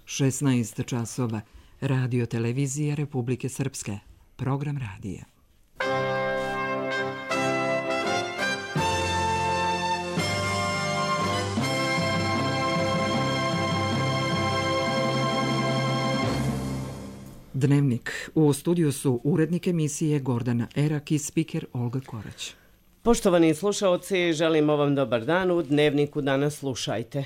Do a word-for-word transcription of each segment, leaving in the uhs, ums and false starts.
šesnaest časova. Radio televizija Republike Srpske. Program radija. Dnevnik. U studiju su urednik emisije Gordana Erak i spiker Olga Korać. Poštovani slušaoci, želimo vam dobar dan. U Dnevniku danas slušajte.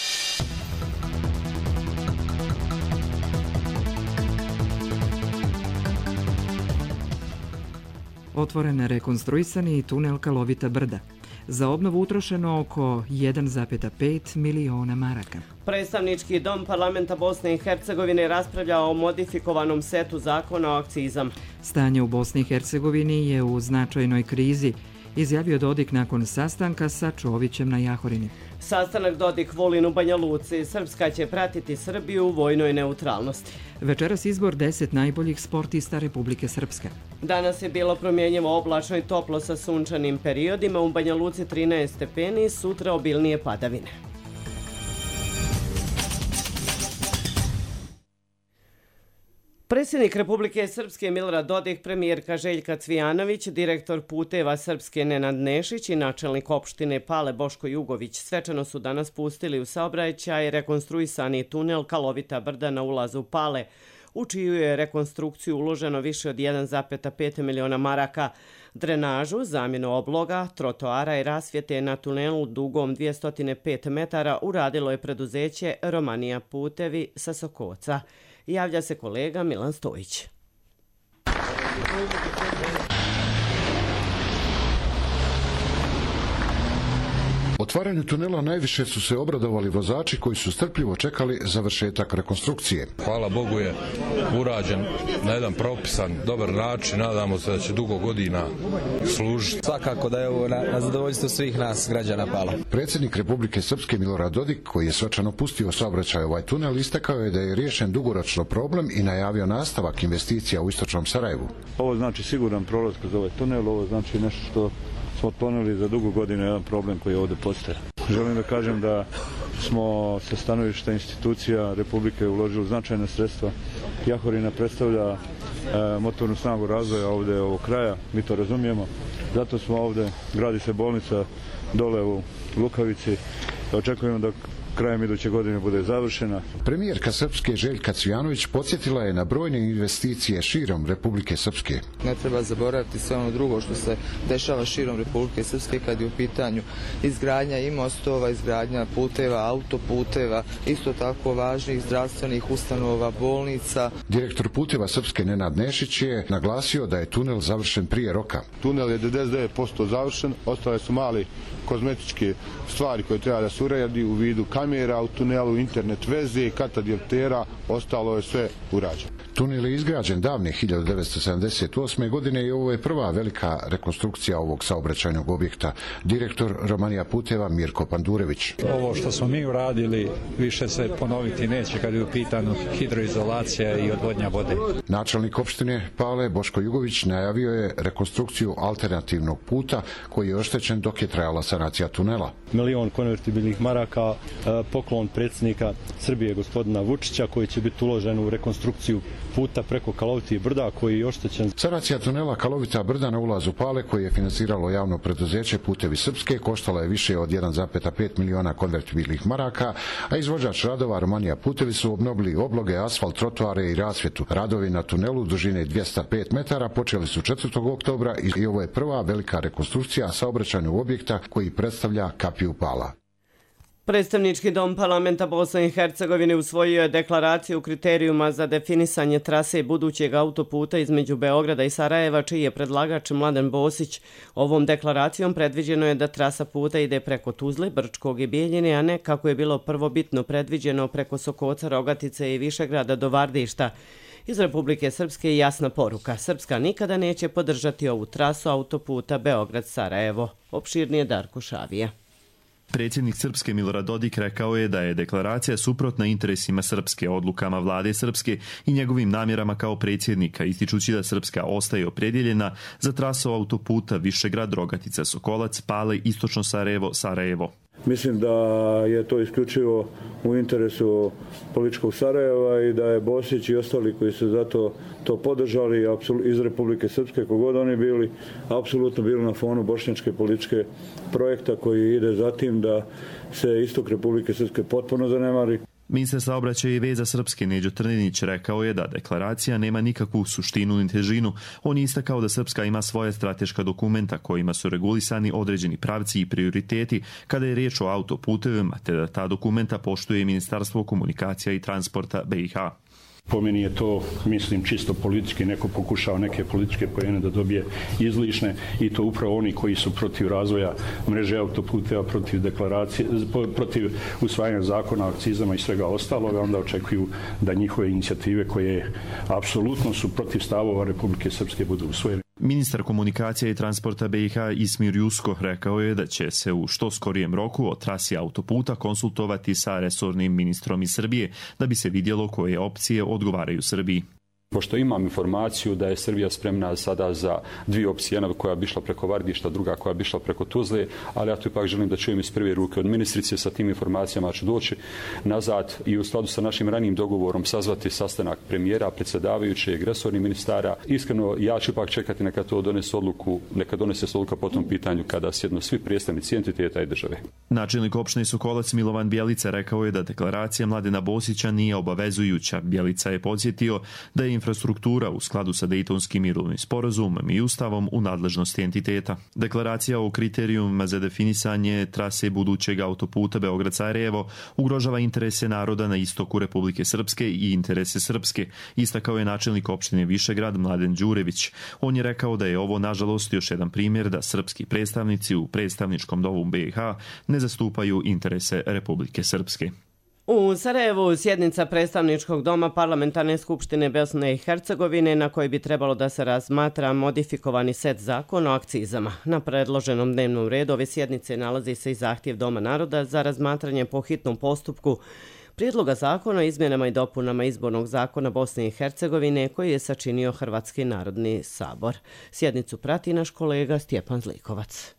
Otvoren rekonstruisani tunel Kalovita brda. Za obnovu utrošeno oko jedan zarez pet miliona maraka. Predstavnički dom parlamenta Bosne i Hercegovine raspravlja o modifikovanom setu zakona o akcizama. Stanje u Bosni i Hercegovini je u značajnoj krizi, izjavio Dodik nakon sastanka sa Čovićem na Jahorini. Sastanak Dodik-Vulin u Banja Luci. Srpska će pratiti Srbiju u vojnoj neutralnosti. Večeras izbor deset najboljih sportista Republike Srpske. Danas je bilo promjenjivo oblačno i toplo sa sunčanim periodima. U Banja Luci trinaest stepeni, sutra obilnije padavine. Predsjednik Republike Srpske Milorad Dodik, premijerka Željka Cvijanović, direktor puteva Srpske Nenad Nešić i načelnik opštine Pale Boško Jugović svečano su danas pustili u saobraćaj rekonstruisani tunel Kalovita brda na ulazu Pale, u čiju je rekonstrukciju uloženo više od jedan zarez pet miliona maraka. Drenažu, zamjenu obloga, trotoara i rasvjete na tunelu dugom dvjesto pet metara uradilo je preduzeće Romanija putevi sa Sokoca. Javlja se kolega Milan Stojić. Otvaranju tunela najviše su se obradovali vozači koji su strpljivo čekali završetak rekonstrukcije. Hvala Bogu je urađen na jedan propisan, dobar način. Nadamo se da će dugo godina služiti. Svakako da je ovo na, na zadovoljstvo svih nas građana Pala. Predsjednik Republike Srpske Milorad Dodik, koji je svečano pustio saobraćaj ovaj tunel, istakao je da je riješen dugoročno problem i najavio nastavak investicija u istočnom Sarajevu. Ovo znači siguran prolaz kroz ovaj tunel, ovo znači nešto što smo otklonili za dugo godina jedan problem koji ovdje postoje. Želim da kažem da smo sa stanovišta institucija Republike uložili značajna sredstva. Jahorina predstavlja e, motornu snagu razvoja ovdje ovog kraja, mi to razumijemo. Zato smo ovdje, gradi se bolnica dole u Lukavici. Očekujemo da krajem iduće godine bude završena. Premijerka Srpske Željka Cvijanović podsjetila je na brojne investicije širom Republike Srpske. Ne treba zaboraviti sve ono drugo što se dešava širom Republike Srpske kad je u pitanju izgradnja i mostova, izgradnja puteva, autoputeva, isto tako važnih zdravstvenih ustanova, bolnica. Direktor puteva Srpske Nenad Nešić je naglasio da je tunel završen prije roka. Tunel je devedeset devet posto završen, ostale su mali kozmetičke stvari koje treba da se uredi u vidu kamera u tunelu, internet veze, katadiltera, ostalo je sve urađeno. Tunel je izgrađen davne hiljadu devetsto sedamdeset osme. godine i ovo je prva velika rekonstrukcija ovog saobraćajnog objekta. Direktor Romanija puteva Mirko Pandurević. Ovo što smo mi uradili više se ponoviti neće kad je u pitanju hidroizolacija i odvodnja vode. Načelnik opštine Pale Boško Jugović najavio je rekonstrukciju alternativnog puta koji je oštećen dok je trajala sanacija tunela. Milion konvertibilnih maraka, poklon predsjednika Srbije gospodina Vučića koji će biti uložen u rekonstrukciju puta preko Kalovitih brda koji je oštećen. Sanacija tunela Kalovita brda na ulazu Pale koji je financiralo javno preduzeće Putevi Srpske koštala je više od jedan zarez pet miliona konvertibilnih maraka, a izvođač radova Romanija putevi su obnovili obloge, asfalt, trotoare i rasvjetu. Radovi na tunelu dužine dvjesto pet metara počeli su četvrtog oktobra i ovo je prva velika rekonstrukcija saobraćajnog objekta koji predstavlja kapiju Pala. Predstavnički dom parlamenta Bosne i Hercegovine usvojio je deklaraciju kriterijuma za definisanje trase budućeg autoputa između Beograda i Sarajeva, čiji je predlagač Mladen Bosić. Ovom deklaracijom predviđeno je da trasa puta ide preko Tuzle, Brčkog i Bijeljine, a ne kako je bilo prvobitno predviđeno preko Sokoca, Rogatice i Višegrada do Vardišta. Iz Republike Srpske je jasna poruka. Srpska nikada neće podržati ovu trasu autoputa Beograd-Sarajevo. Opširnije Darko Šavija. Predsjednik Srpske Milorad Dodik rekao je da je deklaracija suprotna interesima Srpske, odlukama vlade Srpske i njegovim namjerama kao predsjednika, ističući da Srpska ostaje opredjeljena za trasu autoputa Višegrad, Rogatica, Sokolac, Pale, Istočno Sarajevo, Sarajevo. Mislim da je to isključivo u interesu političkog Sarajeva i da je Bosić i ostali koji su zato to podržali iz Republike Srpske, kogod oni bili, apsolutno bili na fonu bošnjačke političke projekta koji ide za tim da se istok Republike Srpske potpuno zanemari. Ministar saobraćaja i veza Srpske Neđo Trninić rekao je da deklaracija nema nikakvu suštinu ni težinu. On je istakao da Srpska ima svoje strateška dokumenta kojima su regulisani određeni pravci i prioriteti kada je riječ o autoputevima, te da ta dokumenta poštuje Ministarstvo komunikacija i transporta B i H. Po meni je to, mislim, čisto politički, neko pokušao neke političke poene da dobije izlišne i to upravo oni koji su protiv razvoja mreže autoputeva, protiv deklaracije, protiv usvajanja zakona o akcizama i svega ostaloga, onda očekuju da njihove inicijative koje apsolutno su protiv stavova Republike Srpske budu usvojene. Ministar komunikacija i transporta B i H Ismir Jusko rekao je da će se u što skorijem roku o trasi autoputa konsultovati sa resornim ministrom iz Srbije da bi se vidjelo koje opcije odgovaraju Srbiji. Pošto imam informaciju da je Srbija spremna sada za dvije opcije, jedna koja bi išla preko Vardišta, druga koja bi išla preko Tuzle, ali ja tu ipak želim da čujem iz prve ruke od ministrice, sa tim informacijama ću doći nazad i u skladu sa našim ranijim dogovorom sazvati sastanak premijera, predsjedavajućeg, resornih ministara. Iskreno, ja ću ipak čekati neka to donese odluku, neka donese se odluka po tom pitanju kada sjednu svi predstavnici entiteta i države. Načelnik opštine Sokolac Milovan Bjelica rekao je da deklaracija Mladena Bosića nije obavezujuća. Bjelica je podsjetio da je infrastruktura u skladu sa Dejtonskim mirovnim sporazumom i ustavom u nadležnosti entiteta. Deklaracija o kriterijumima za definisanje trase budućeg autoputa Beograd-Sarajevo ugrožava interese naroda na istoku Republike Srpske i interese Srpske, istakao je načelnik opštine Višegrad Mladen Đurević. On je rekao da je ovo nažalost još jedan primjer da srpski predstavnici u predstavničkom domu B i H ne zastupaju interese Republike Srpske. U Sarajevu sjednica predstavničkog doma Parlamentarne skupštine Bosne i Hercegovine na kojoj bi trebalo da se razmatra modifikovani set zakona o akcizama. Na predloženom dnevnom redu ove sjednice nalazi se i zahtjev Doma naroda za razmatranje po hitnom postupku prijedloga zakona o izmjenama i dopunama izbornog zakona Bosne i Hercegovine koji je sačinio Hrvatski narodni sabor. Sjednicu prati naš kolega Stjepan Zlikovac.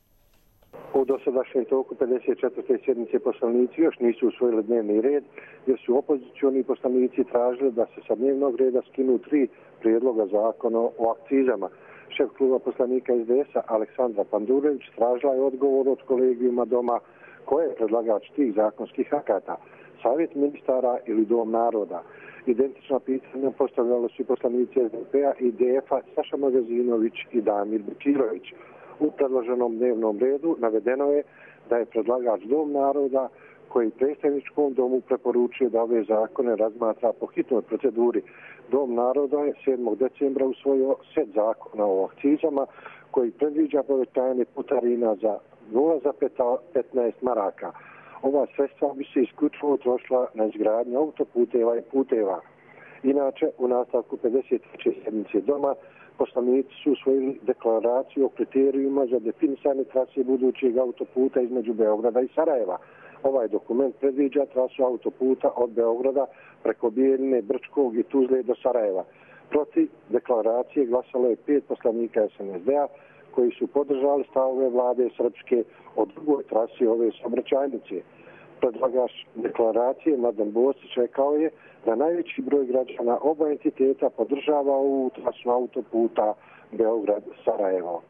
U dosadašnjem toku pedeset četvrte sjednice poslanici još nisu usvojili dnevni red, jer su opozicioni poslanici tražili da se sa dnevnog reda skinu tri prijedloga zakona o akcizama. Šef kluba poslanika S D S-a Aleksandra Pandurević tražila je odgovor od kolegijuma doma ko je predlagač tih zakonskih akata, Savjet ministara ili Dom naroda. Identična pitanja postavljali su i poslanici S D P-a i D F-a Saša Magazinović i Damir Bečirović. U predloženom dnevnom redu navedeno je da je predlagač Dom naroda koji predstavničkom domu preporučuje da ove zakone razmatra po hitnoj proceduri. Dom naroda je sedmog decembra usvojio set zakona o akcizama koji predviđa povećanje putarina za nula zarez petnaest maraka. Ova sredstva bi se isključivo trošila na izgradnju autoputeva i puteva. Inače, u nastavku pedeset treće sjednice doma poslanici su usvojili deklaraciju o kriterijima za definisanje trase budućeg autoputa između Beograda i Sarajeva. Ovaj dokument predviđa trasu autoputa od Beograda preko Bijeljine, Brčkog i Tuzle do Sarajeva. Protiv deklaracije glasalo je pet poslanika S N S D-a koji su podržali stavove vlade Srpske o drugoj trasi ove saobraćajnice. Predlagač deklaracije Mladen Bosić rekao je da najveći broj građana oba entiteta podržava ovu trasu autoputa Beograd-Sarajevo.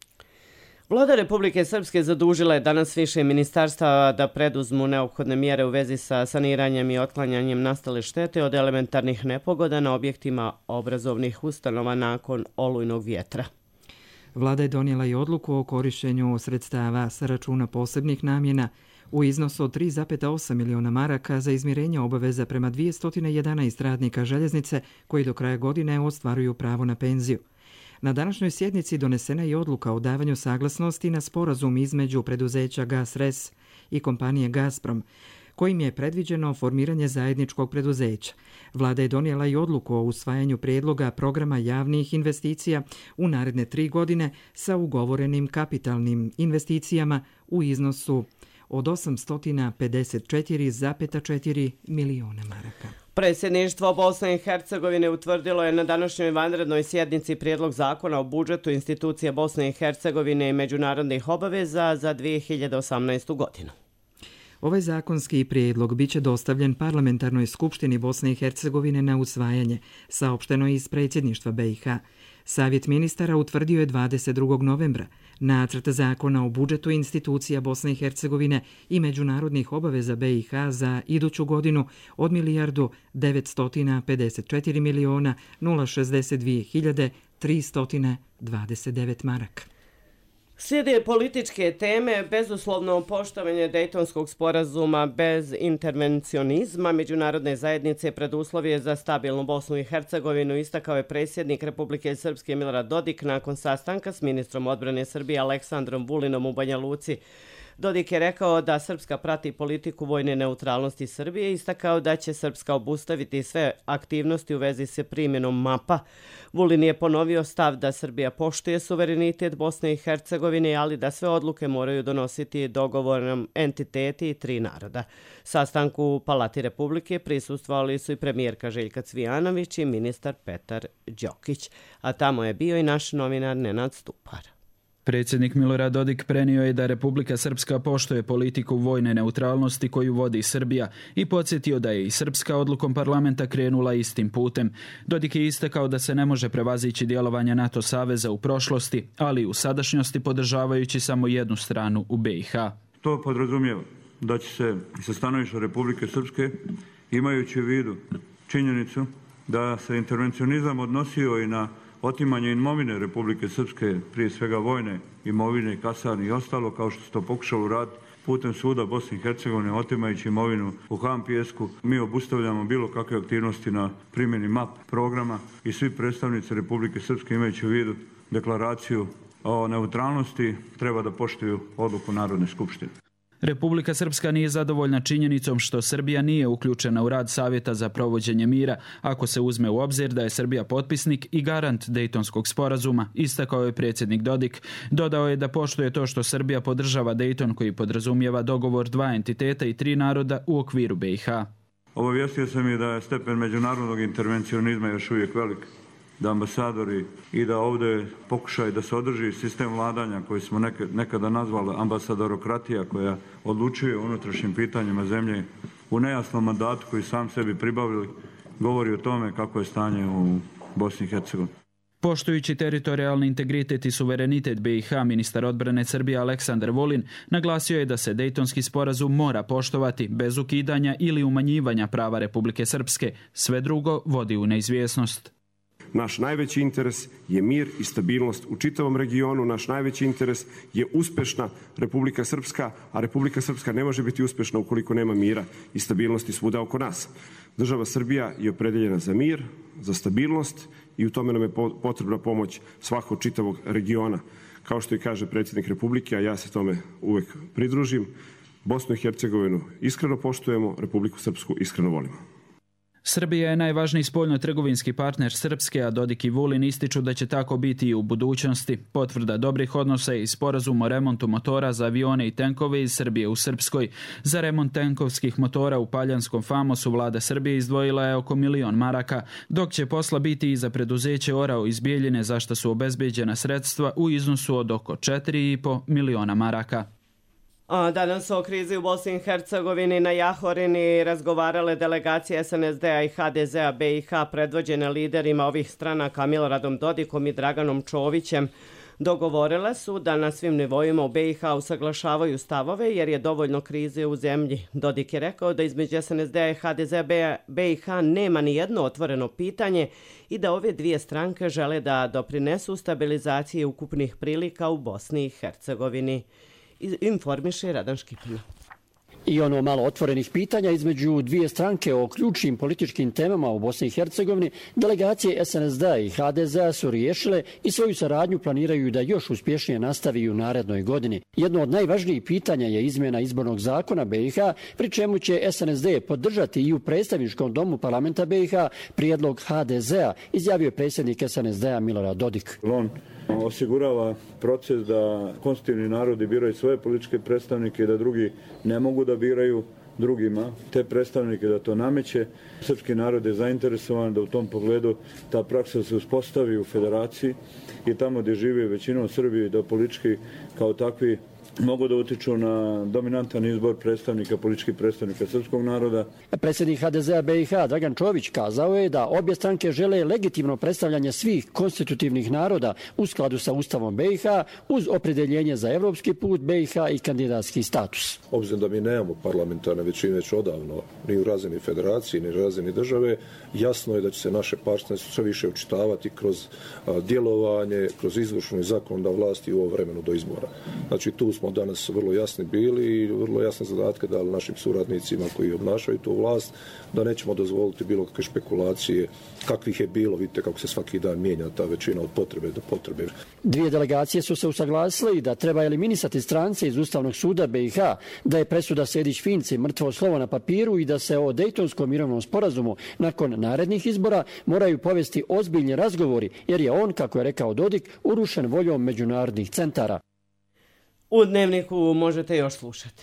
Vlada Republike Srpske zadužila je danas više ministarstava da preduzmu neophodne mjere u vezi sa saniranjem i otklanjanjem nastale štete od elementarnih nepogoda na objektima obrazovnih ustanova nakon olujnog vjetra. Vlada je donijela i odluku o korištenju sredstava sa računa posebnih namjena u iznosu od tri zarez osam miliona maraka za izmirenje obaveza prema dvjesto jedanaest radnika željeznice koji do kraja godine ostvaruju pravo na penziju. Na današnjoj sjednici donesena je odluka o davanju saglasnosti na sporazum između preduzeća GasRes i kompanije Gazprom, kojim je predviđeno formiranje zajedničkog preduzeća. Vlada je donijela i odluku o usvajanju prijedloga programa javnih investicija u naredne tri godine sa ugovorenim kapitalnim investicijama u iznosu od osamsto pedeset četiri zarez četiri miliona maraka. Predsjedništvo Bosne i Hercegovine utvrdilo je na današnjoj vanrednoj sjednici prijedlog zakona o budžetu institucija Bosne i Hercegovine i međunarodnih obaveza za dvije hiljade osamnaestu godinu. Ovaj zakonski prijedlog biće dostavljen Parlamentarnoj skupštini Bosne i Hercegovine na usvajanje, saopšteno iz predsjedništva B i H. Savjet ministara utvrdio je dvadeset drugog novembra nacrt zakona o budžetu institucija Bosne i Hercegovine i međunarodnih obaveza B i H za iduću godinu od milijardu devetsto pedeset četiri miliona nula šezdeset dvije hiljade tristo dvadeset devet maraka. Slijede političke teme, bezuslovno poštovanje Dejtonskog sporazuma bez intervencionizma međunarodne zajednice preduslov je za stabilnu Bosnu i Hercegovinu, istakao je predsjednik Republike Srpske Milorad Dodik nakon sastanka s ministrom odbrane Srbije Aleksandrom Vulinom u Banja Luci. Dodik je rekao da Srpska prati politiku vojne neutralnosti Srbije i istakao da će Srpska obustaviti sve aktivnosti u vezi s primjenom mapa. Vulin je ponovio stav da Srbija poštuje suverenitet Bosne i Hercegovine, ali da sve odluke moraju donositi dogovorom entiteti i tri naroda. Sastanku u Palati Republike prisustvovali su i premijerka Željka Cvijanović i ministar Petar Đokić, a tamo je bio i naš novinar Nenad Stupar. Predsjednik Milorad Dodik prenio je da Republika Srpska poštuje politiku vojne neutralnosti koju vodi Srbija i podsjetio da je i Srpska odlukom parlamenta krenula istim putem. Dodik je istakao da se ne može prevazići djelovanja NATO saveza u prošlosti, ali i u sadašnjosti podržavajući samo jednu stranu u B i H. To podrazumijeva da će se sa stanovišta Republike Srpske, imajući u vidu činjenicu da se intervencionizam odnosio i na otimanje imovine Republike Srpske, prije svega vojne imovine, kasarni i ostalo, kao što se to pokušalo uraditi putem suda Bosne i Hercegovine, otimajući imovinu u Ham Pijesku. Mi obustavljamo bilo kakve aktivnosti na primjeni map programa i svi predstavnici Republike Srpske, imajući u vidu deklaraciju o neutralnosti, treba da poštuju odluku Narodne skupštine. Republika Srpska nije zadovoljna činjenicom što Srbija nije uključena u rad Savjeta za provođenje mira, ako se uzme u obzir da je Srbija potpisnik i garant Dejtonskog sporazuma, istakao je predsjednik Dodik. Dodao je da poštuje to što Srbija podržava Dejton koji podrazumijeva dogovor dva entiteta i tri naroda u okviru B i H. Obavijestio sam je da je stepen međunarodnog intervencionizma još uvijek velik, da ambasadori i da ovdje pokušaju da se održi sistem vladanja koji smo nekada nazvali ambasadorokratija, koja odlučuje o unutrašnjim pitanjima zemlje u nejasnom mandatu koji sam sebi pribavili, govori o tome kako je stanje u Bosni i Hercegovini. Poštujući teritorijalni integritet i suverenitet B i H, ministar odbrane Srbije Aleksandar Vulin naglasio je da se Dejtonski sporazum mora poštovati bez ukidanja ili umanjivanja prava Republike Srpske. Sve drugo vodi u neizvjesnost. Naš najveći interes je mir i stabilnost u čitavom regionu. Naš najveći interes je uspešna Republika Srpska, a Republika Srpska ne može biti uspešna ukoliko nema mira i stabilnosti svuda oko nas. Država Srbija je opredeljena za mir, za stabilnost i u tome nam je potrebna pomoć svakog čitavog regiona. Kao što i kaže predsjednik Republike, a ja se tome uvek pridružim, Bosnu i Hercegovinu iskreno poštujemo, Republiku Srpsku iskreno volimo. Srbija je najvažniji spoljno-trgovinski partner Srpske, a Dodik i Vulin ističu da će tako biti i u budućnosti. Potvrda dobrih odnosa i sporazum o remontu motora za avione i tenkove iz Srbije u Srpskoj. Za remont tenkovskih motora u Paljanskom Famosu vlada Srbije izdvojila je oko milion maraka, dok će posla biti i za preduzeće Orao iz Bijeljine, za što su obezbeđena sredstva u iznosu od oko četiri i po miliona maraka. A danas o krizi u Bosni i Hercegovini na Jahorini razgovarale delegacije S N S D-a i H D Z-a B i H predvođene liderima ovih stranaka Miloradom Dodikom i Draganom Čovićem. Dogovorile su da na svim nivoima u B i H usaglašavaju stavove jer je dovoljno krize u zemlji. Dodik je rekao da između S N S D-a i H D Z-a B i H nema ni jedno otvoreno pitanje i da ove dvije stranke žele da doprinesu stabilizaciji ukupnih prilika u Bosni i Hercegovini. Informiše Radan Škipina. I ono malo otvorenih pitanja između dvije stranke o ključnim političkim temama u Bosni i Hercegovini, delegacije S N S D-a i H D Z-a su riješile i svoju saradnju planiraju da još uspješnije nastavi u narednoj godini. Jedno od najvažnijih pitanja je izmjena izbornog zakona B i H, pri čemu će S N S D podržati i u predstavničkom domu parlamenta B i H prijedlog H D Z-a, izjavio je predsjednik S N S D-a Milorad Dodik. On osigurava proces da konstitutivni narodi biraju svoje političke predstavnike i da drugi ne mogu da biraju drugima te predstavnike, da to nameće. Srpski narod je zainteresovan da u tom pogledu ta praksa se uspostavi u federaciji i tamo gdje žive većinom Srbije, da politički kao takvi mogu da utiču na dominantan izbor predstavnika, političkih predstavnika srpskog naroda. Predsjednik ha de zea be i ha Dragan Čović kazao je da obje stranke žele legitimno predstavljanje svih konstitutivnih naroda u skladu sa Ustavom be i ha uz opredeljenje za evropski put be i ha i kandidatski status. Obzirom da mi nemamo parlamentarne većine već odavno ni u razini federacije, ni u razini države, jasno je da će se naše partnerstvo sve više učitavati kroz a, djelovanje, kroz izvršnu i zakonodavnu vlast i u ovo vremenu do izbora. Znači tu smo danas vrlo jasni bili i vrlo jasne zadatke dali našim suradnicima koji obnašaju tu vlast, da nećemo dozvoliti bilo kakve špekulacije kakvih je bilo. Vidite kako se svaki dan mijenja ta većina od potrebe do potrebe. Dvije delegacije su se usaglasili da treba eliminisati strance iz Ustavnog suda be i ha, da je presuda Sejdić-Finci mrtvo slovo na papiru i da se o Dejtonskom mirovnom sporazumu nakon narednih izbora moraju povesti ozbiljni razgovori, jer je on, kako je rekao Dodik, urušen voljom međunarodnih centara. U Dnevniku možete još slušati.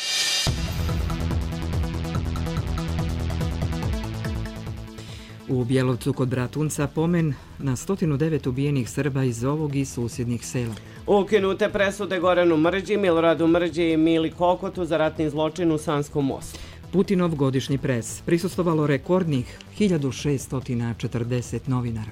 U Bjelovcu kod Bratunca pomen na sto devet ubijenih Srba iz ovog i susjednih sela. Ukinute presude Goranu Mrđi, Miloradu Mrđi i Mili Kokotu za ratni zločin u Sanskom mostu. Putinov godišnji pres. Prisustvovalo rekordnih hiljadu šesto četrdeset novinara.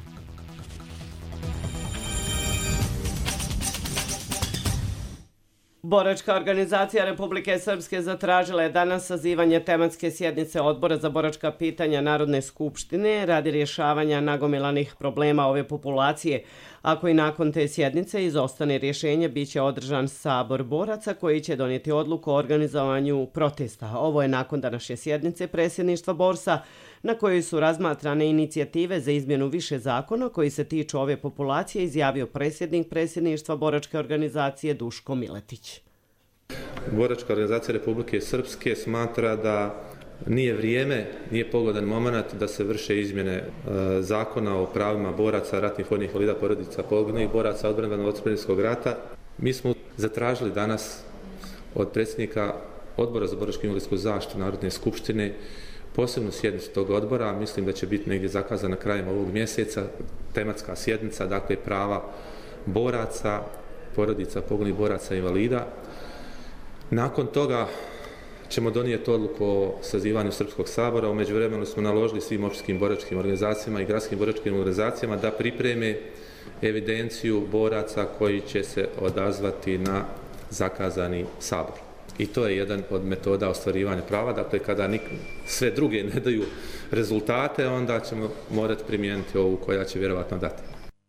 Boračka organizacija Republike Srpske zatražila je danas sazivanje tematske sjednice Odbora za boračka pitanja Narodne skupštine radi rješavanja nagomilanih problema ove populacije. Ako i nakon te sjednice izostane rješenje, bit će održan sabor boraca koji će donijeti odluku o organizovanju protesta. Ovo je nakon današnje sjednice predsjedništva Borsa, na kojoj su razmatrane inicijative za izmjenu više zakona koji se tiču ove populacije, izjavio predsjednik predsjedništva boračke organizacije Duško Miletić. Boračka organizacija Republike Srpske smatra da nije vrijeme, nije pogodan moment da se vrše izmjene e, zakona o pravima boraca, ratnih vojnih invalida, porodica poginulih boraca odbrane od Domovinskog rata. Mi smo zatražili danas od predsjednika Odbora za boračku invalidsku zaštitu Narodne skupštine posebnu sjednicu tog odbora, mislim da će biti negdje zakazana krajem ovog mjeseca, tematska sjednica, dakle prava boraca, porodica poginulih boraca invalida. Nakon toga ćemo donijeti odluku o sazivanju Srpskog sabora. U međuvremenu smo naložili svim općinskim boračkim organizacijama i gradskim boračkim organizacijama da pripreme evidenciju boraca koji će se odazvati na zakazani sabor. I to je jedan od metoda ostvarivanja prava. Dakle, kada nik, sve druge ne daju rezultate, onda ćemo morati primijeniti ovu koja će vjerovatno dati.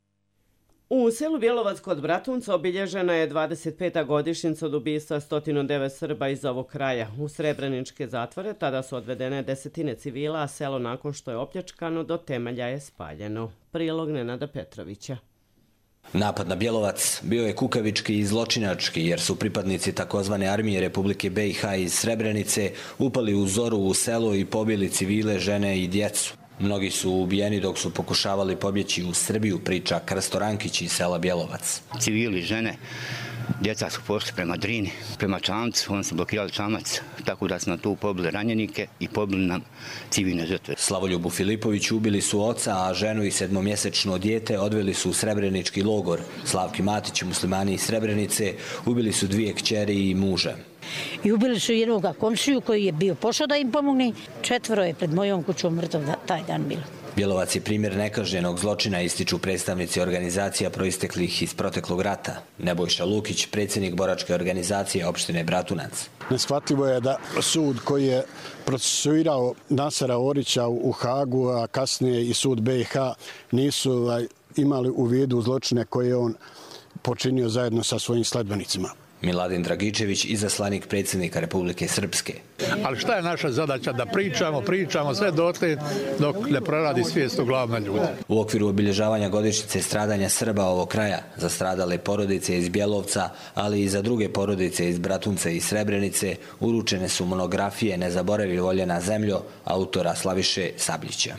U selu Bjelovac kod Bratunca obilježena je dvadeset peta godišnjica od ubistva sto devet Srba iz ovog kraja. U srebreničke zatvore tada su odvedene desetine civila, a selo nakon što je opljačkano do temelja je spaljeno. Prilog Nenada Petrovića. Napad na Bjelovac bio je kukavički i zločinački jer su pripadnici takozvane armije Republike be i ha iz Srebrenice upali u zoru u selo i pobili civile, žene i djecu. Mnogi su ubijeni dok su pokušavali pobjeći u Srbiju, priča Krsto Rankić iz sela Bjelovac. Civili, žene, djeca su pošli prema Drini, prema Čamcu, oni su blokirali Čamac, tako da su na tu pobili ranjenike i pobili nam civilne žrtve. Slavoljubu Filipoviću ubili su oca, a ženu i sedmomjesečno dijete odveli su u Srebrenički logor. Slavki Matić, muslimani iz Srebrenice, ubili su dvije kćeri i muža. I ubili su jednog komšiju koji je bio pošao da im pomogne. Četvoro je pred mojom kućom mrtav taj dan bilo. Bjelovac je primjer nekažnjenog zločina, ističu predstavnici organizacija proisteklih iz proteklog rata. Nebojša Lukić, predsjednik boračke organizacije opštine Bratunac. Neshvatljivo je da sud koji je procesuirao Nasera Orića u Hagu, a kasnije i sud be i ha, nisu imali u vidu zločine koje je on počinio zajedno sa svojim sledbenicima. Miladin Dragičević, izaslanik predsjednika Republike Srpske. Ali šta je naša zadaća? Da pričamo, pričamo sve dotle dok ne proradi svijest u glavama ljudi. U okviru obilježavanja godišnjice stradanja Srba ovog kraja za stradale porodice iz Bjelovca, ali i za druge porodice iz Bratunca i Srebrenice, uručene su monografije Ne zaboravi voljena zemljo autora Slaviše Sabljića.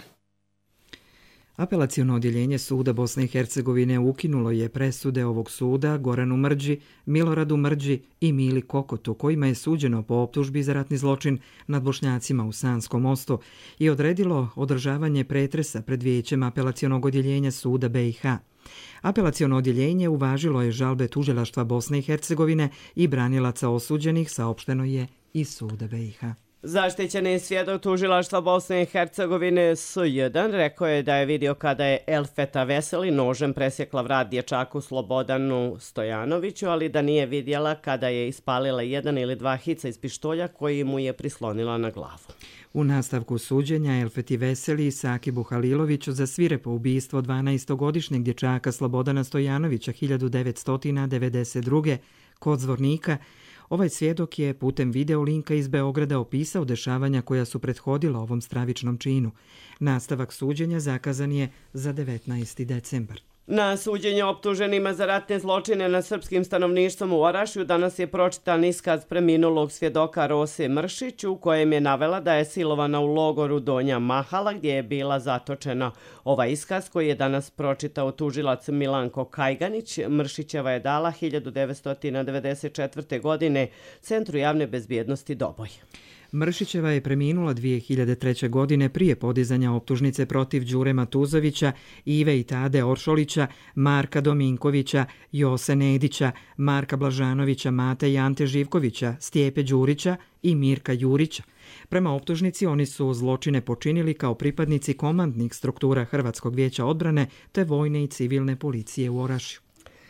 Apelaciono odjeljenje suda Bosne i Hercegovine ukinulo je presude ovog suda Goranu Mrđi, Miloradu Mrđi i Mili Kokotu, kojima je suđeno po optužbi za ratni zločin nad Bošnjacima u Sanskom mostu i odredilo održavanje pretresa pred vijećem apelacionog odjeljenja suda be i ha. Apelaciono odjeljenje uvažilo je žalbe tužilaštva Bosne i Hercegovine i branilaca osuđenih, saopšteno je iz suda B i H. Zaštićeni svjedok tužilaštva Bosne i Hercegovine S jedan rekao je da je vidio kada je Elfeta Veseli nožem presjekla vrat dječaku Slobodanu Stojanoviću, ali da nije vidjela kada je ispalila jedan ili dva hica iz pištolja koji mu je prislonila na glavu. U nastavku suđenja Elfeti Veseli i Sakibu Haliloviću za svirepo ubistvo dvanaestogodišnjeg dječaka Slobodana Stojanovića hiljadu devetsto devedeset druge kod Zvornika, ovaj svjedok je putem videolinka iz Beograda opisao dešavanja koja su prethodila ovom stravičnom činu. Nastavak suđenja zakazan je za devetnaesti decembar. Na suđenje optuženima za ratne zločine nad srpskim stanovništvom u Orašju danas je pročitan iskaz preminulog svjedoka Rose Mršić, u kojem je navela da je silovana u logoru Donja Mahala gdje je bila zatočena. Ovaj iskaz koji je danas pročitao tužilac Milanko Kajganić, Mršićeva je dala hiljadu devetsto devedeset četvrte. godine Centru javne bezbjednosti Doboj. Mršićeva je preminula dvije hiljade treće. godine prije podizanja optužnice protiv Đure Matuzovića, Ive i Tade Oršolića, Marka Dominkovića, Jose Nedića, Marka Blažanovića, Mate i Ante Živkovića, Stijepe Đurića i Mirka Jurića. Prema optužnici oni su zločine počinili kao pripadnici komandnih struktura Hrvatskog vijeća odbrane te vojne i civilne policije u Orašju.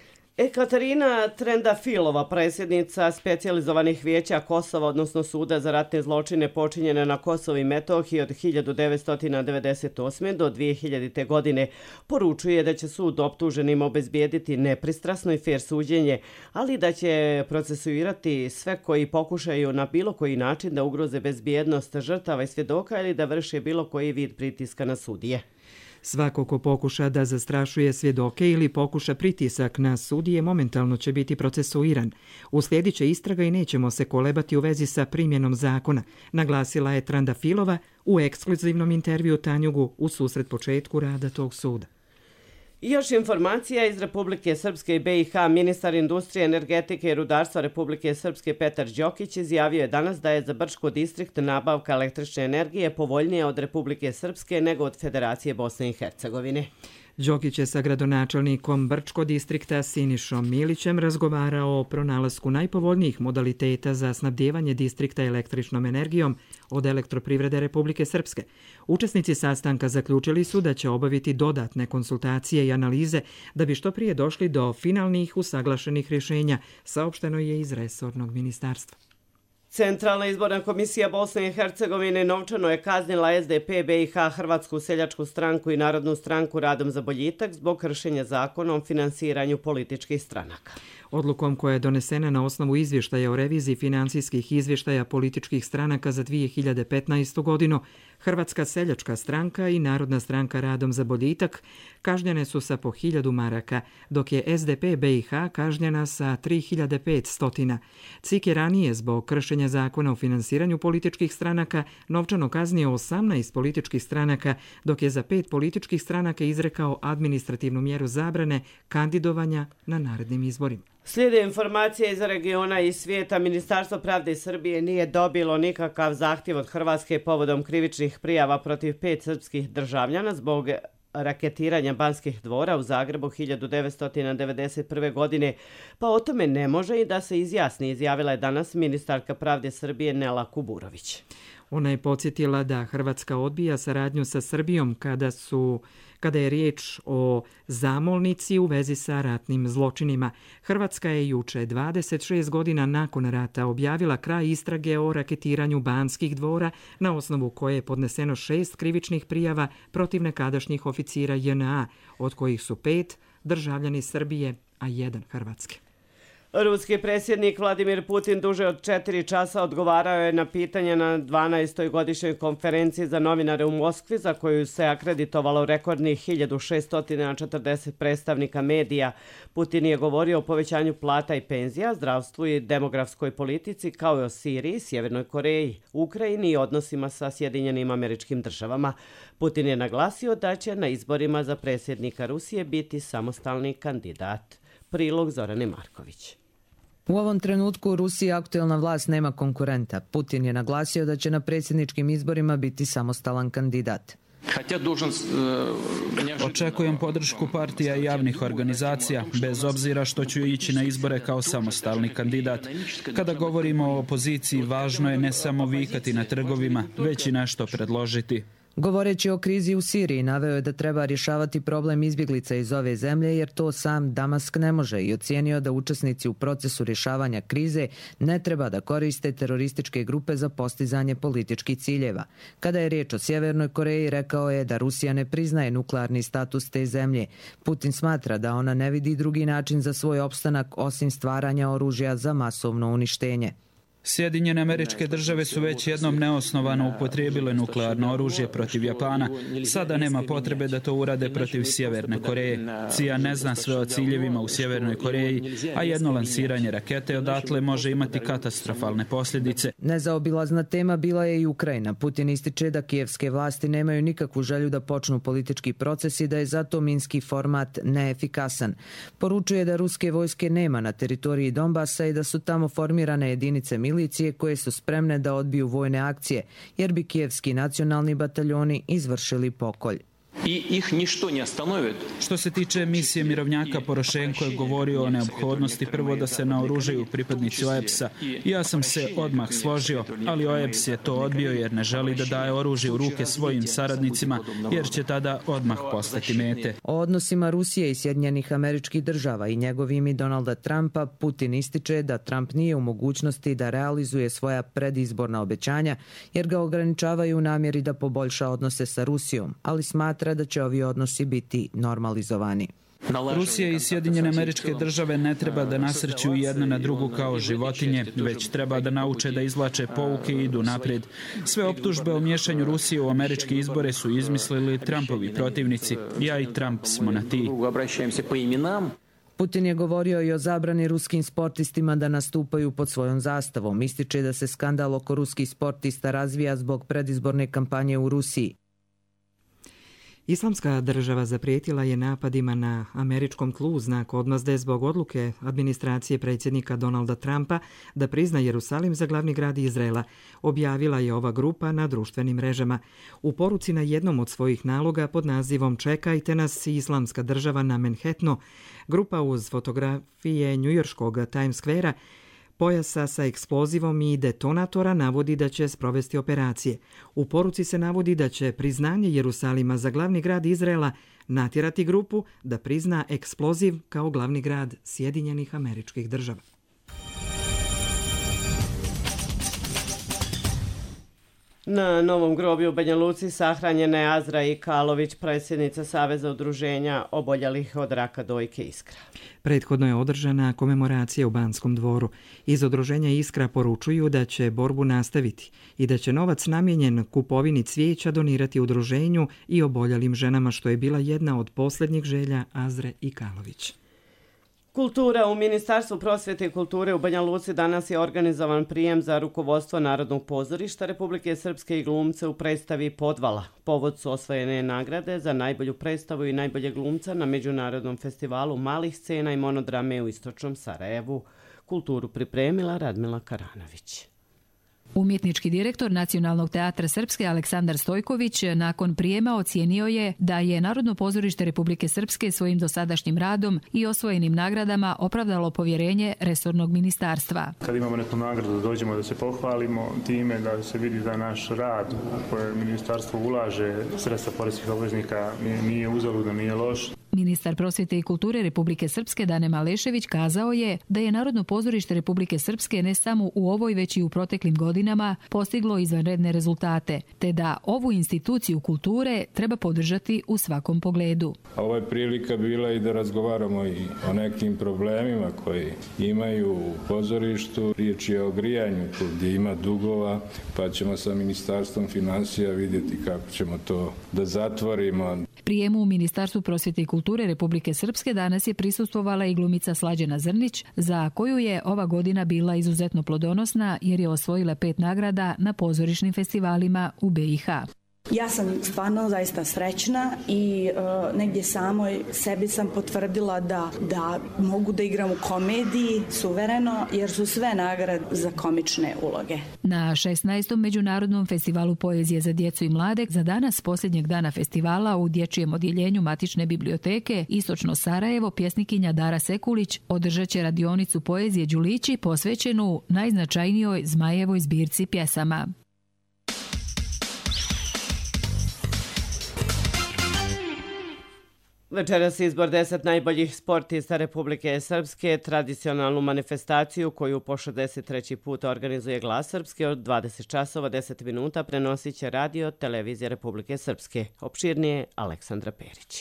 Ekaterina Trendafilova, predsjednica specijalizovanih vijeća Kosova, odnosno Suda za ratne zločine počinjene na Kosovu i Metohiji od hiljadu devetsto devedeset osme. do dvije hiljadite. godine, poručuje da će sud optuženima obezbijediti nepristrasno i fer suđenje, ali da će procesuirati sve koji pokušaju na bilo koji način da ugroze bezbjednost žrtava i svjedoka ili da vrše bilo koji vid pritiska na sudije. Svako ko pokuša da zastrašuje svjedoke ili pokuša pritisak na sudije momentalno će biti procesuiran. Uslijedit će istraga i nećemo se kolebati u vezi sa primjenom zakona, naglasila je Trandafilova u ekskluzivnom intervju Tanjugu u susret početku rada tog suda. I još informacija iz Republike Srpske i B i H. Ministar industrije, energetike i rudarstva Republike Srpske Petar Đokić izjavio je danas da je za Brčko distrikt nabavka električne energije povoljnija od Republike Srpske nego od Federacije Bosne i Hercegovine. Đokić je sa gradonačelnikom Brčko distrikta Sinišom Milićem razgovarao o pronalasku najpovoljnijih modaliteta za snabdijevanje distrikta električnom energijom od Elektroprivrede Republike Srpske. Učesnici sastanka zaključili su da će obaviti dodatne konsultacije i analize da bi što prije došli do finalnih usaglašenih rješenja, saopšteno je iz resornog ministarstva. Centralna izborna komisija Bosne i Hercegovine novčano je kaznila S D P, B i H, Hrvatsku seljačku stranku i Narodnu stranku Radom za boljitak zbog kršenja zakona o finansiranju političkih stranaka. Odlukom koja je donesena na osnovu izvještaja o reviziji financijskih izvještaja političkih stranaka za dvije hiljade petnaestu. godinu, Hrvatska seljačka stranka i Narodna stranka Radom za boljitak kažnjene su sa po hiljadu maraka, dok je S D P B i H kažnjena sa tri hiljade petsto. C I K je ranije zbog kršenja zakona o finansiranju političkih stranaka novčano kaznio osamnaest političkih stranaka, dok je za pet političkih stranaka izrekao administrativnu mjeru zabrane kandidovanja na narednim izborima. Slijede informacije iz regiona i svijeta. Ministarstvo pravde Srbije nije dobilo nikakav zahtjev od Hrvatske povodom krivičnih prijava protiv pet srpskih državljana zbog raketiranja Banskih dvora u Zagrebu hiljadu devetsto devedeset prve. godine, pa o tome ne može i da se izjasni, izjavila je danas ministarka pravde Srbije Nela Kuburović. Ona je podsjetila da Hrvatska odbija saradnju sa Srbijom kada su kada je riječ o zamolnici u vezi sa ratnim zločinima. Hrvatska je juče, dvadeset šest godina nakon rata, objavila kraj istrage o raketiranju Banskih dvora, na osnovu koje je podneseno šest krivičnih prijava protiv nekadašnjih oficira J N A, od kojih su pet državljani Srbije, a jedan Hrvatske. Ruski predsjednik Vladimir Putin duže od četiri časa odgovarao je na pitanje na dvanaestoj godišnjoj konferenciji za novinare u Moskvi, za koju se akreditovalo rekordnih hiljadu šesto četrdeset predstavnika medija. Putin je govorio o povećanju plata i penzija, zdravstvu i demografskoj politici, kao i o Siriji, Sjevernoj Koreji, Ukrajini i odnosima sa Sjedinjenim Američkim Državama. Putin je naglasio da će na izborima za predsjednika Rusije biti samostalni kandidat. Prilog Zorane Marković. U ovom trenutku u Rusiji aktuelna vlast nema konkurenta. Putin je naglasio da će na predsjedničkim izborima biti samostalan kandidat. Očekujem podršku partija i javnih organizacija, bez obzira što ću ići na izbore kao samostalni kandidat. Kada govorimo o opoziciji, važno je ne samo vikati na trgovima, već i nešto predložiti. Govoreći o krizi u Siriji, naveo je da treba rješavati problem izbjeglica iz ove zemlje jer to sam Damask ne može i ocijenio da učesnici u procesu rješavanja krize ne treba da koriste terorističke grupe za postizanje političkih ciljeva. Kada je riječ o Sjevernoj Koreji, rekao je da Rusija ne priznaje nuklearni status te zemlje. Putin smatra da ona ne vidi drugi način za svoj opstanak osim stvaranja oružja za masovno uništenje. Sjedinjene Američke Države su već jednom neosnovano upotrijebile nuklearno oružje protiv Japana. Sada nema potrebe da to urade protiv Sjeverne Koreje. C I A ne zna sve o ciljevima u Sjevernoj Koreji, a jedno lansiranje rakete odatle može imati katastrofalne posljedice. Nezaobilazna tema bila je i Ukrajina. Putin ističe da kijevske vlasti nemaju nikakvu želju da počnu politički proces i da je zato minski format neefikasan. Poručuje da ruske vojske nema na teritoriji Donbasa i da su tamo formirane jedinice milicije koje su spremne da odbiju vojne akcije, jer bi kijevski nacionalni bataljoni izvršili pokolj. I ih ništa ne stanovi. Što se tiče misije mirovnjaka, Porošenko je govorio o neophodnosti prvo da se naoružaju pripadnici O E B S-a. Ja sam se odmah složio, ali O E B S je to odbio jer ne želi da daje oružje u ruke svojim saradnicima, jer će tada odmah postati mete. O odnosima Rusije i Sjedinjenih Američkih Država i njegovim i Donalda Trumpa, Putin ističe da Trump nije u mogućnosti da realizuje svoja predizborna obećanja, jer ga ograničavaju u namjeri da poboljša odnose sa Rusijom, ali smatra da će ovi odnosi biti normalizovani. Rusija i Sjedinjene Američke Države ne treba da nasrću jedna na drugu kao životinje, već treba da nauče da izvlače pouke i idu naprijed. Sve optužbe o miješanju Rusije u američke izbore su izmislili Trumpovi protivnici. Ja i Trump smo na ti. Putin je govorio i o zabrani ruskim sportistima da nastupaju pod svojom zastavom. Ističe da se skandal oko ruskih sportista razvija zbog predizborne kampanje u Rusiji. Islamska država zaprijetila je napadima na američkom tlu u znak odmazde zbog odluke administracije predsjednika Donalda Trumpa da prizna Jerusalim za glavni grad Izraela, objavila je ova grupa na društvenim mrežama. U poruci na jednom od svojih naloga pod nazivom Čekajte nas, Islamska država na Manhattanu, grupa uz fotografije njujorškog Times Squarea, pojasa sa eksplozivom i detonatora navodi da će sprovesti operacije. U poruci se navodi da će priznanje Jerusalima za glavni grad Izraela natjerati grupu da prizna eksploziv kao glavni grad Sjedinjenih Američkih Država. Na Novom groblju u Banja Luci sahranjena je Azra Ikalović, predsjednica Saveza udruženja oboljelih od raka dojke Iskra. Prethodno je održana komemoracija u Banskom dvoru. Iz udruženja Iskra poručuju da će borbu nastaviti i da će novac namijenjen kupovini cvijeća donirati udruženju i oboljelim ženama, što je bila jedna od posljednjih želja Azre Ikalović. Kultura. U Ministarstvu prosvjete i kulture u Banja Luci danas je organizovan prijem za rukovodstvo Narodnog pozorišta Republike Srpske i glumce u predstavi Podvala. Povod su osvojene nagrade za najbolju predstavu i najbolje glumca na Međunarodnom festivalu malih scena i monodrame u Istočnom Sarajevu. Kulturu pripremila Radmila Karanović. Umjetnički direktor Nacionalnog teatra Srpske Aleksandar Stojković nakon prijema ocijenio je da je Narodno pozorište Republike Srpske svojim dosadašnjim radom i osvojenim nagradama opravdalo povjerenje resornog ministarstva. Kad imamo neku nagradu, dođemo da se pohvalimo time, da se vidi da naš rad u koje ministarstvo ulaže sredstva poreskih obveznika nije uzaludno, nije loš. Ministar prosvjete i kulture Republike Srpske Dane Malešević kazao je da je Narodno pozorište Republike Srpske ne samo u ovoj već i u proteklim godinama postiglo izvanredne rezultate, te da ovu instituciju kulture treba podržati u svakom pogledu. Ovo je prilika bila i da razgovaramo i o nekim problemima koji imaju u pozorištu. Riječ je o grijanju gdje ima dugova, pa ćemo sa Ministarstvom financija vidjeti kako ćemo to da zatvorimo. Prijemu u Ministarstvu prosvjete i kulture Republike Srpske danas je prisustvovala i glumica Slađana Zrnić, za koju je ova godina bila izuzetno plodonosna jer je osvojila pet nagrada na pozorišnim festivalima u B i H. Ja sam stvarno zaista srećna i uh, negdje samoj sebi sam potvrdila da, da mogu da igram u komediji suvereno, jer su sve nagrade za komične uloge. Na šesnaestom Međunarodnom festivalu poezije za djecu i mlade za danas posljednjeg dana festivala u dječjem odjeljenju Matične biblioteke Istočno Sarajevo pjesnikinja Dara Sekulić održat će radionicu poezije Đulići posvećenu najznačajnijoj Zmajevoj zbirci pjesama. Večeras izbor deset najboljih sportista Republike Srpske, tradicionalnu manifestaciju koju po šezdeset treći put organizuje Glas Srpske od dvadeset časova deset minuta prenosit će radio televizija Republike Srpske. Opširnije Aleksandra Perić.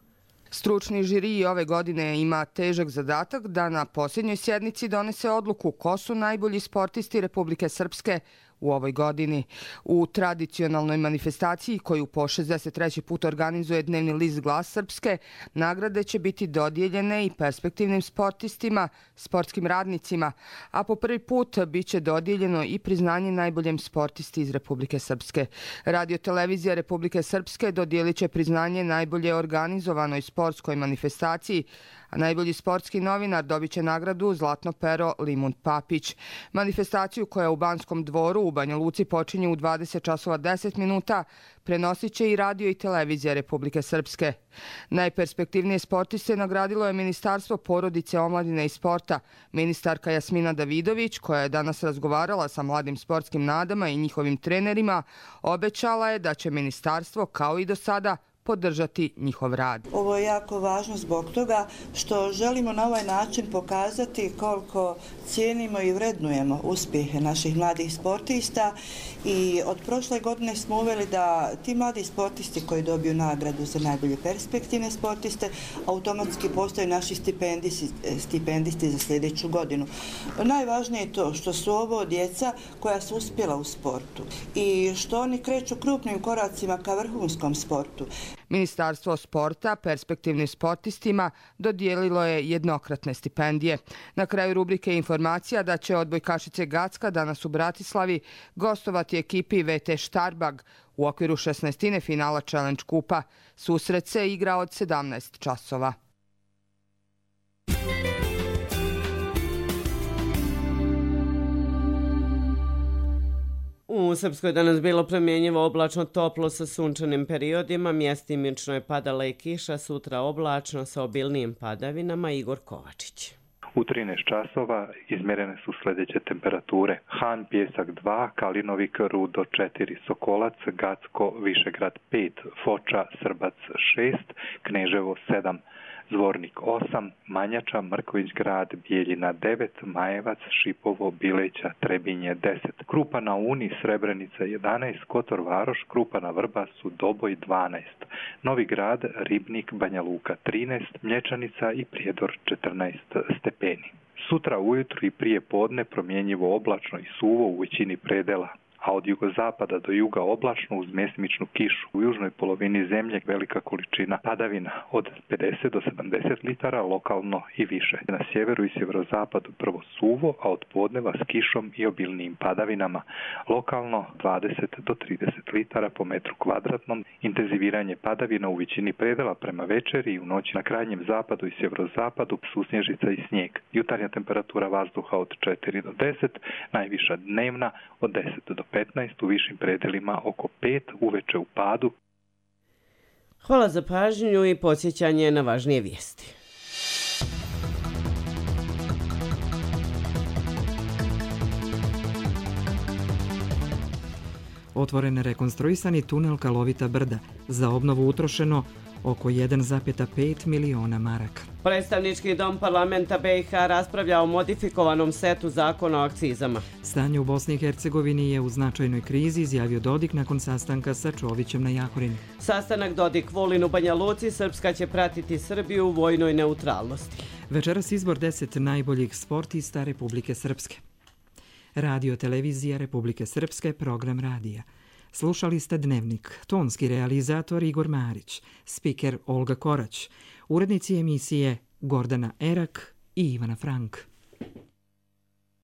Stručni žiri ove godine ima težak zadatak da na posljednjoj sjednici donese odluku ko su najbolji sportisti Republike Srpske u ovoj godini. U tradicionalnoj manifestaciji koju po šezdeset treći put organizuje dnevni list Glas Srpske, nagrade će biti dodijeljene i perspektivnim sportistima, sportskim radnicima, a po prvi put bit će dodijeljeno i priznanje najboljem sportisti iz Republike Srpske. Radio televizija Republike Srpske dodijelit će priznanje najbolje organizovanoj sportskoj manifestaciji, a najbolji sportski novinar dobit će nagradu Zlatno pero Limund Papić. Manifestaciju koja u Banskom dvoru u Banja Luci počinje u dvadeset časova deset minuta prenosit će i radio i televizija Republike Srpske. Najperspektivnije sportiste nagradilo je Ministarstvo porodice, omladine i sporta. Ministarka Jasmina Davidović, koja je danas razgovarala sa mladim sportskim nadama i njihovim trenerima, obećala je da će ministarstvo, kao i do sada, podržati njihov rad. Ovo je jako važno zbog toga što želimo na ovaj način pokazati koliko cijenimo i vrednujemo uspjehe naših mladih sportista i od prošle godine smo uveli da ti mladi sportisti koji dobiju nagradu za najbolje perspektivne sportiste automatski postaju naši stipendisti, stipendisti za sljedeću godinu. Najvažnije je to što su ovo djeca koja su uspjela u sportu i što oni kreću krupnim koracima ka vrhunskom sportu. Ministarstvo sporta perspektivnim sportistima dodijelilo je jednokratne stipendije. Na kraju rubrike informacija da će odbojkašice Gacka danas u Bratislavi gostovati ekipi V T Štarbag u okviru šesnaestine finala Challenge kupa. Susret se igra od sedamnaest časova. U Srpskoj danas bilo promjenjivo, oblačno, toplo sa sunčanim periodima, mjestimično je padala i kiša, sutra oblačno sa obilnijim padavinama. Igor Kovačić. U trinaest časova izmjerene su sljedeće temperature: Han, Pjesak dva, Kalinovik, Rudo četiri, Sokolac, Gacko, Višegrad pet, Foča, Srbac šest, Kneževo sedam, Zvornik osam, Manjača, Mrković grad, Bijeljina devet, Majevac, Šipovo, Bileća, Trebinje deset, Krupa na Uni, Srebrenica jedanaest, Kotor Varoš, Krupa na Vrbasu, Doboj dvanaest, Novi grad, Ribnik, Banja Luka trinaest, Mlječanica i Prijedor četrnaest stepeni. Sutra ujutru i prije podne promjenjivo, oblačno i suvo u većini predela, a od jugozapada do juga oblačno uz mjestimičnu kišu. U južnoj polovini zemlje velika količina padavina od pedeset do sedamdeset litara, lokalno i više. Na sjeveru i sjeverozapadu prvo suvo, a od podneva s kišom i obilnijim padavinama, lokalno dvadeset do trideset litara po metru kvadratnom. Intenziviranje padavina u većini predela prema večeri i u noći na krajnjem zapadu i sjeverozapadu susnježica i snijeg. Jutarnja temperatura vazduha od četiri do deset, najviša dnevna od deset do petnaest, u višim predelima oko pet, uveče u padu. Hvala za pažnju i podsjećanje na važnije vijesti. Otvoren rekonstruisani tunel Kalovita brda. Za obnovu utrošeno oko jedan zarez pet miliona maraka. Predstavnički dom parlamenta B i H raspravlja o modifikovanom setu zakona o akcizama. Stanje u Bosni i Hercegovini je u značajnoj krizi, izjavio Dodik nakon sastanka sa Čovićem na Jahorini. Sastanak Dodik-Vulin u Banja Luci, Srpska će pratiti Srbiju u vojnoj neutralnosti. Večeras izbor deset najboljih sportista Republike Srpske. Radio televizija Republike Srpske, program radija. Slušali ste Dnevnik, tonski realizator Igor Marić, spiker Olga Korać, urednici emisije Gordana Erak i Ivana Frank.